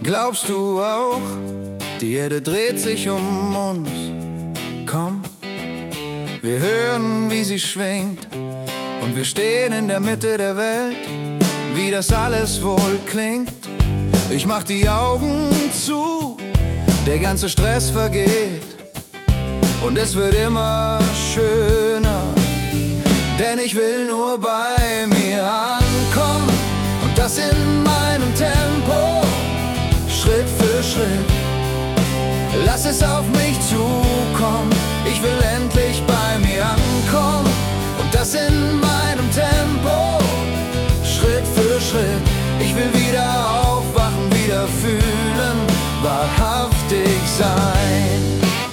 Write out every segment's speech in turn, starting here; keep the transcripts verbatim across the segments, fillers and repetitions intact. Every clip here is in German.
Glaubst du auch, die Erde dreht sich um uns? Komm, wir hören, wie sie schwingt, und wir stehen in der Mitte der Welt. Wie das alles wohl klingt, ich mach die Augen zu, der ganze Stress vergeht und es wird immer schöner, denn ich will nur bei mir ankommen und das in meinem Tempo, Schritt für Schritt. Lass es auf mich zukommen, ich will endlich bei mir ankommen und das in meinem Tempo, Schritt für Schritt. Ich will wieder aufwachen, wieder fühlen, wahrhaftig sein.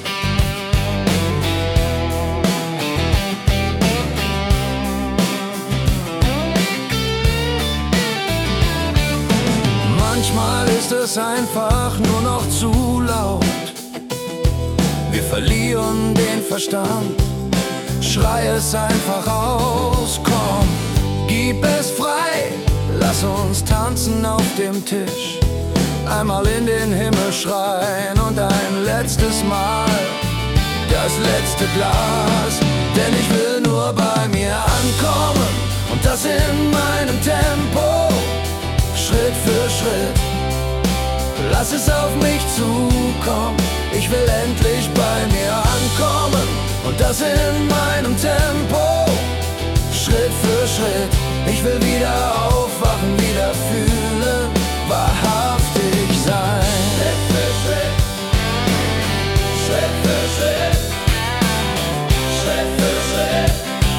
Manchmal ist es einfach nur noch zu laut. Wir verlieren den Verstand. Schrei es einfach aus, komm, gib es frei. Lass uns tanzen auf dem Tisch, einmal in den Himmel schreien und ein letztes Mal das letzte Glas. Denn ich will nur bei mir ankommen und das in meinem Tempo, Schritt für Schritt. Lass es auf mich zukommen, ich will endlich bei mir ankommen und das in meinem Tempo, Schritt für Schritt. Ich will wieder aufwachen, wieder fühlen, wahrhaftig sein. Schritt für Schritt, Schritt für Schritt, Schritt für Schritt,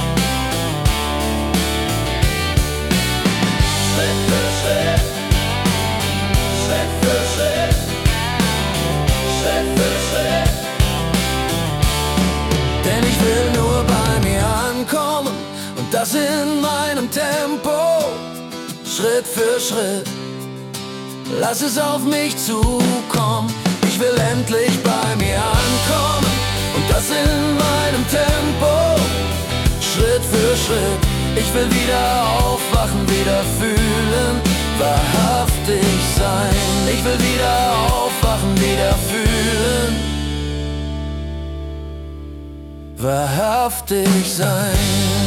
Schritt für Schritt, Schritt für Schritt, Schritt für Schritt. Denn ich will nur bei mir ankommen und das in meinem Tempo, Schritt für Schritt. Lass es auf mich zukommen, ich will endlich bei mir ankommen und das in meinem Tempo, Schritt für Schritt. Ich will wieder aufwachen, wieder fühlen, wahrhaftig sein. Ich will wieder aufwachen, wieder fühlen, wahrhaftig sein.